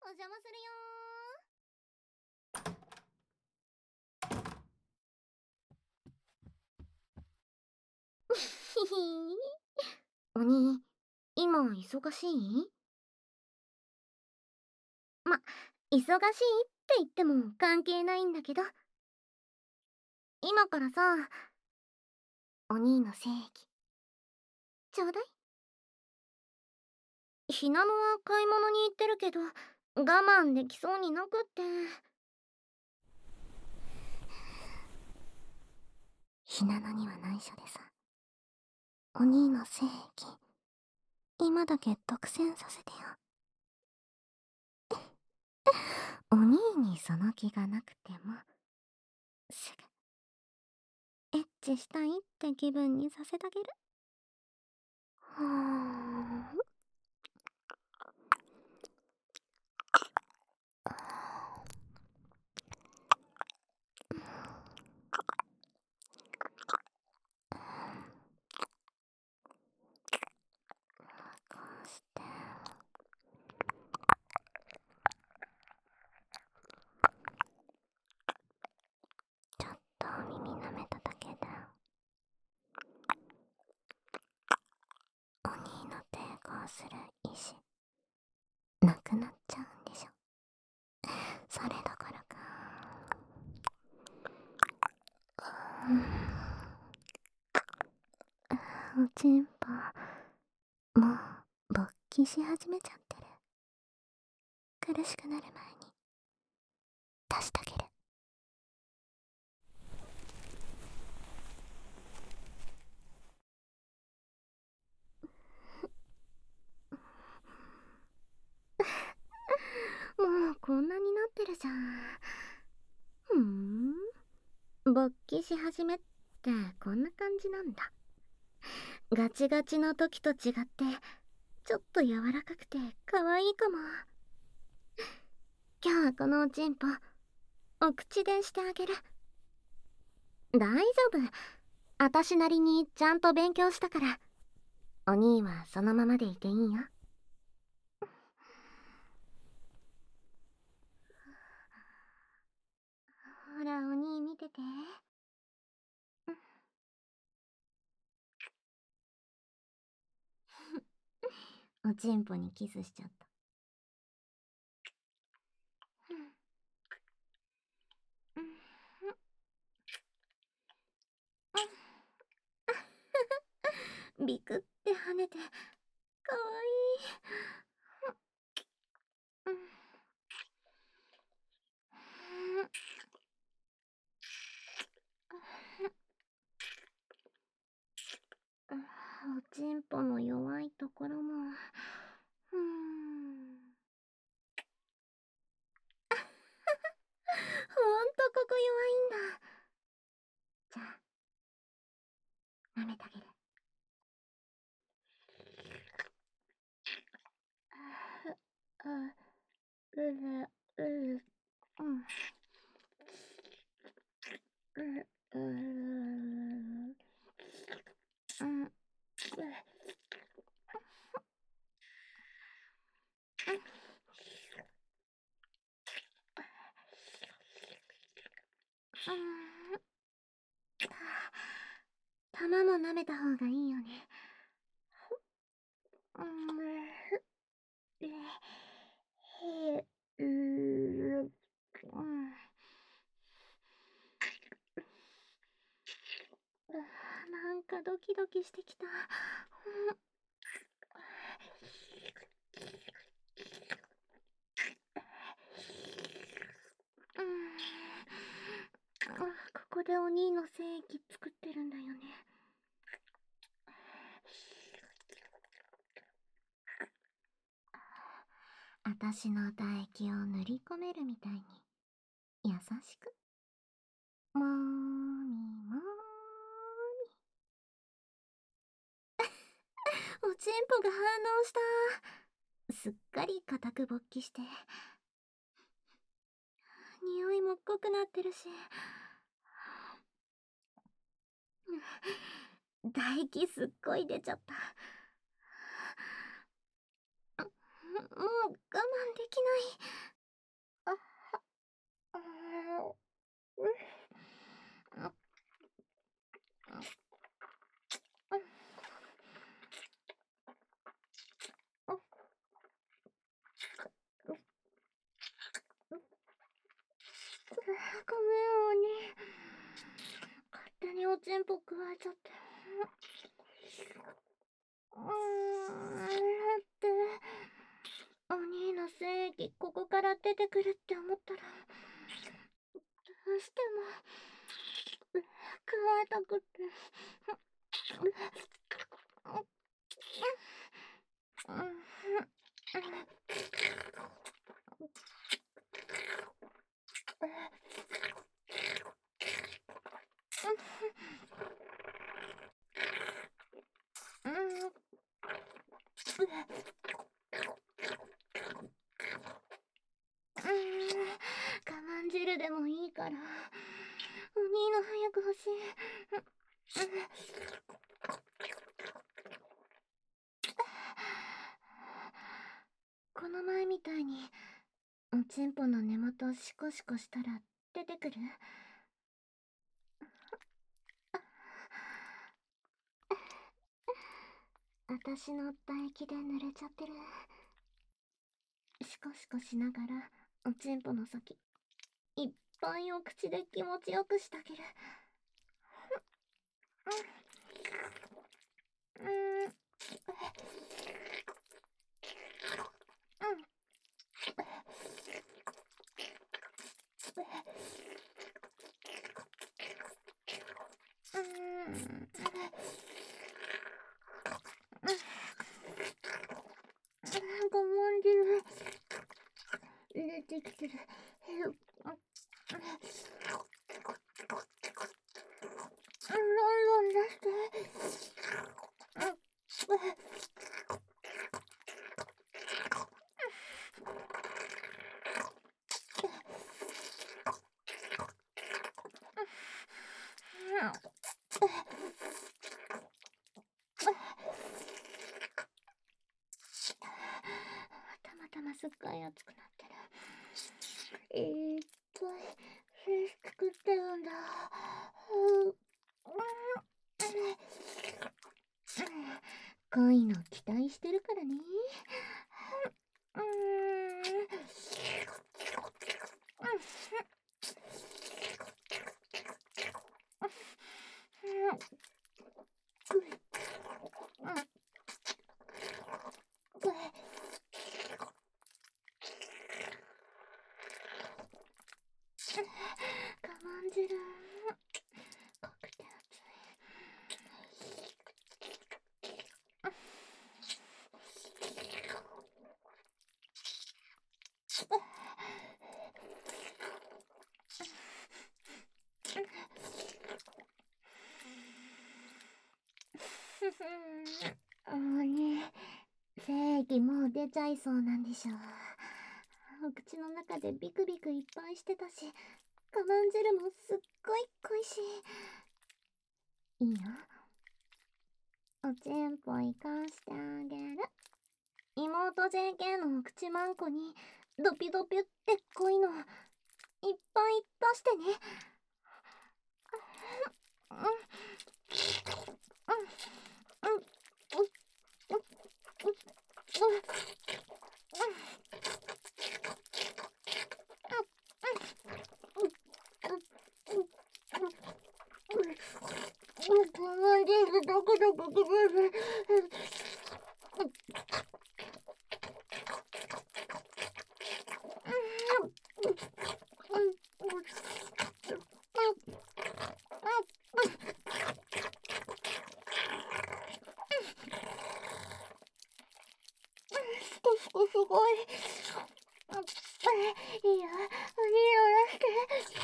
お邪魔するよー。ひひー。お兄、今忙しい？忙しいって言っても関係ないんだけど、今からさ、お兄の精液、ちょうだい。ひなのは買い物に行ってるけど、我慢できそうになくって。ひなのには内緒でさ、お兄の精液、今だけ独占させてよ。お兄にその気がなくても、すぐ、エッチしたいって気分にさせてあげる。はぁ。こうして。ちょっと耳舐めただけで、お兄の抵抗する意志、なくなっちゃうんでしょ。それどころか。おちんぽ、もう勃起し始めちゃってる。苦しくなる前に出してあげる。もうこんなになってるじゃん。勃起し始めってこんな感じなんだ。ガチガチの時と違ってちょっと柔らかくて可愛いかも。今日はこのおちんぽお口でしてあげる。大丈夫、私なりにちゃんと勉強したから。お兄はそのままでいていいよ。ほらお兄見てて。おちんぽにキスしちゃった。ビクって跳ねてかわいい。おちんぽの弱いところも、ほんとここ弱いんだ。じゃあ、舐めてあげる。うる、玉も舐めた方がいいよね。なんかドキドキしてきた。ここでお兄の精液作ってるんだよね。あたしの唾液を塗り込めるみたいに優しく。もーみもーみ。おちんぽが反応した。すっかり固く勃起して、匂いも濃くなってるし、唾液すっごい出ちゃった。 もう我慢できない。あ、あー、うん、あ、あ、あ、ごめん、鬼。勝手におちんぽ加えちゃって。だって、お兄の精液、ここから出てくるって思ったら、どうしても、加えたくって。我慢汁でもいいから、お兄の早く欲しい。この前みたいに、おちんぽの根元をシコシコしたら出てくる？私の唾液で濡れちゃってる。シコシコしながら、おちんぽの先、いっぱいお口で気持ちよくしてあげる。うん、うん、うん、我慢汁出てきてる。ロンロン出して。たまたますっごい熱くなってる。いっぱい飯作ってるんだ。こういうの期待してるからね。うーん。我慢汁。濃くて熱い。もうね、精液もう出ちゃいそうなんでしょ。お口の中でビクビクいっぱいしてたし、我慢汁もすっごい濃いし。いいよ。おちんぽいかしてあげる。妹 JK のお口まんこにドピドピって濃いのいっぱい出してね。うん、うん、うん、うん、うん、すごい。いいよ、いいよ、出して。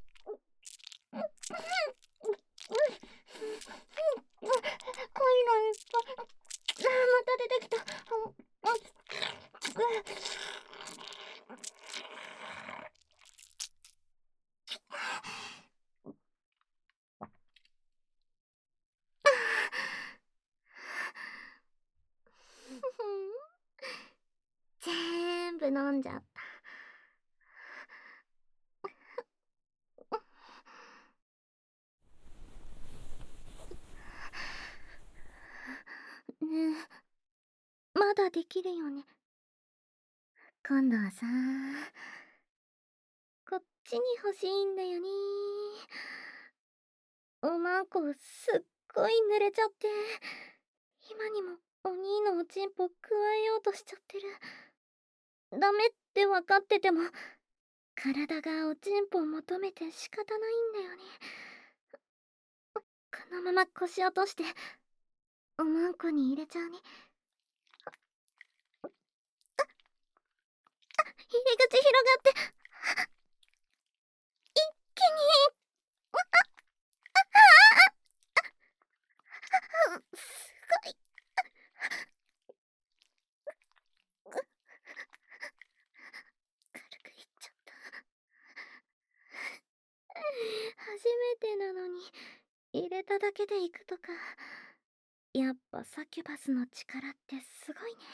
濃いのに部飲んじゃった。ねえ、まだできるよね。今度はさ、こっちに欲しいんだよね。おまんこすっごい濡れちゃって、今にもお兄のおちんぽくわえようとしちゃってる。ダメってわかってても、体がおちんぽを求めて仕方ないんだよね。このまま腰落としておまんこに入れちゃうね。入り口広がって一気にすごい。軽くいっちゃった。初めてなのに入れただけでいくとか、やっぱサキュバスの力ってすごいね。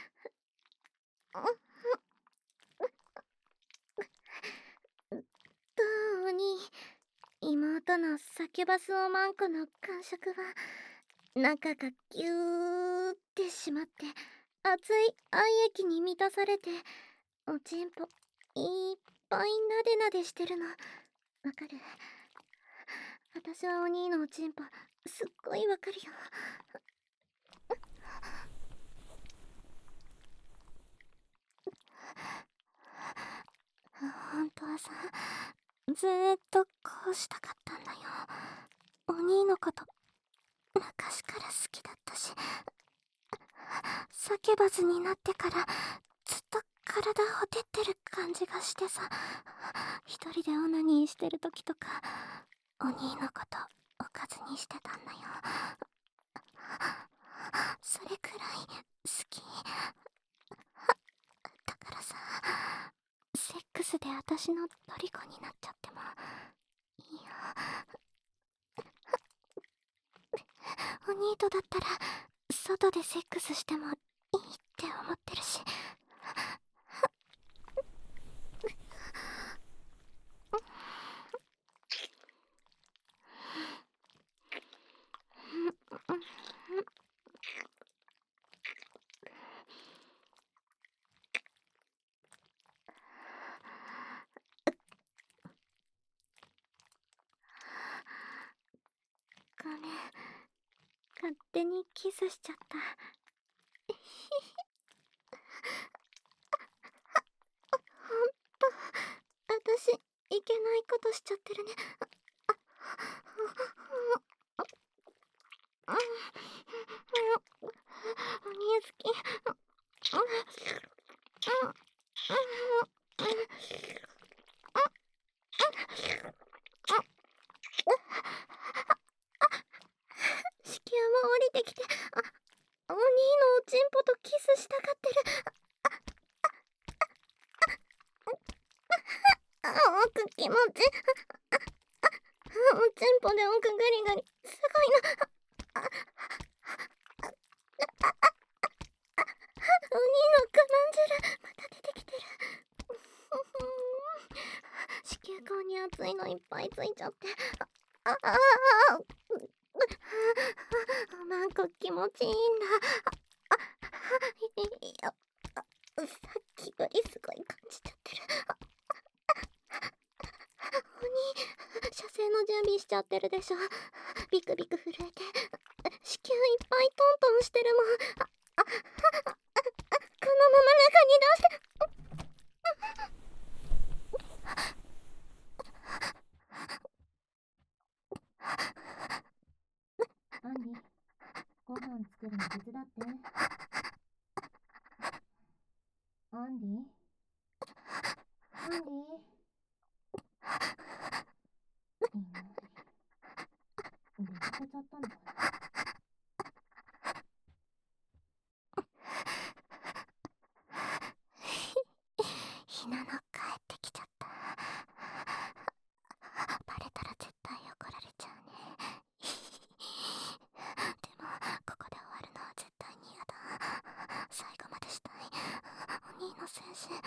どうに妹のサキュバスおまんこの感触は中がギューって締まって熱い愛液に満たされて、おちんぽいっぱいなでなでしてるのわかる？私はお兄のおちんぽすっごいわかるよ。本当はさ、ずーっとこうしたかったんだよ。お兄のこと昔から好きだったし、叫ばずになってからずっと体ほてってる感じがしてさ、一人でオナニーしてる時とかお兄のことおかずにしてたんだよ。それくらい好きだからさ、セックスで私の虜になっちゃってもいいよ。お兄とだったら外でセックスしてもいいって思ってるし。ごめん、勝手にキスしちゃった。ほんと、私いけないことしちゃってるね。お兄好き。子宮も降りてきて、お兄のおちんぽとキスしたがってる。奥気持ち。おちんぽで奥ガリガリすごいな。お兄のくまん汁また出てきてる。子宮口に熱いのいっぱいついちゃって、おまんこ気持ちいいんだ。いや、さっきよりすごい感じちゃってる。お兄、射精の準備しちゃってるでしょ。ビクビク震えて子宮いっぱいトントンしてるもん。このまま中に出して。 アンディ、ご飯作るの手伝って。アンディ、アンディ、いいな。出かけちゃったのかな。 ひなの帰ってきちゃった。バレたら絶対怒られちゃうね。でもここで終わるのは絶対に嫌だ。最後までしたい。お兄の精神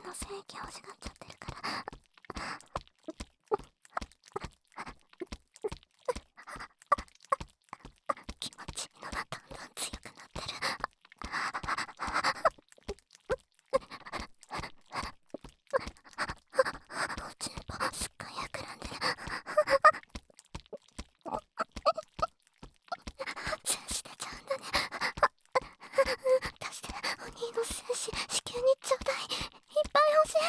の精液欲しがっちゃってるから。気持ちいいのがどんどん強くなってる。おちんぽすっごい膨らんでる。精子出ちゃうんだね。出して、お兄の精子子宮にちょうだい。いっぱい欲しい。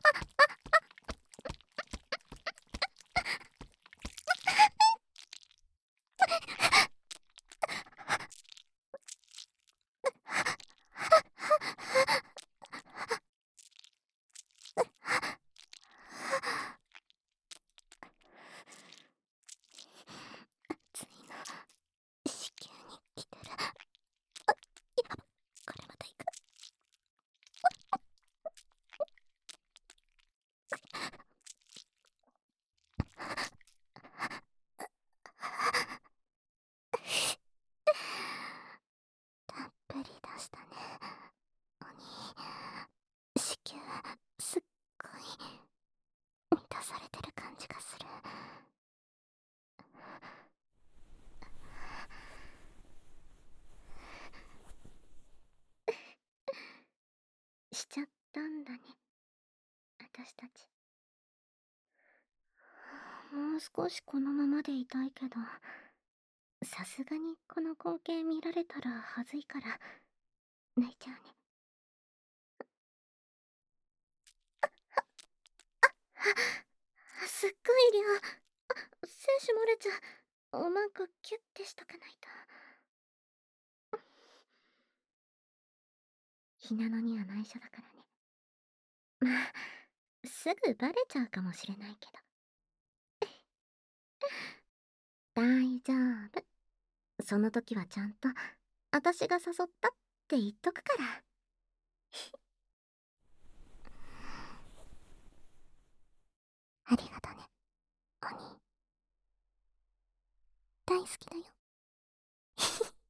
ついの子宮に来てる。やば、これまたいく。たっぷり出したね。お兄、子宮すっごい満たされてる感じがする。しちゃったんだね、私たち。もう少しこのままでいたいけど、さすがにこの光景見られたらはずいから泣いちゃうね。すっごい量。精子漏れちゃう。おまんこキュッてしとかないと。ひなのには内緒だからね。まあすぐバレちゃうかもしれないけど。大丈夫。その時はちゃんと私が誘ったって言っとくから。ありがとね、お兄。大好きだよ。